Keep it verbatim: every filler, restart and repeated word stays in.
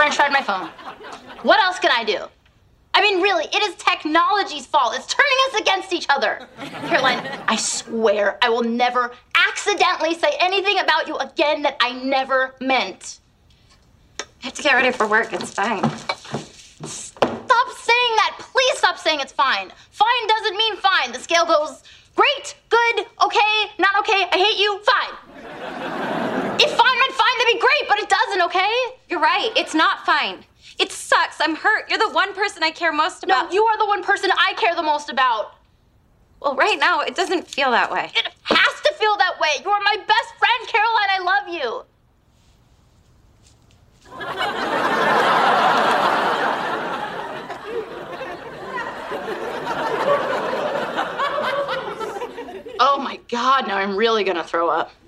French fried my phone. What else can I do? I mean, really, it is technology's fault. It's turning us against each other. Caroline, I swear I will never accidentally say anything about you again that I never meant. I have to get ready for work. It's fine. Stop saying that. Please stop saying it's fine. Fine doesn't mean fine. The scale goes great, good, okay, not okay, I hate you, fine. If fine meant fine, that'd be great, but it doesn't, okay? You're right. It's not fine. It sucks. I'm hurt. You're the one person I care most about. No, you are the one person I care the most about. Well, right now, it doesn't feel that way. It has to feel that way. You are my best friend, Caroline. I love you. Oh my God, now I'm really gonna throw up.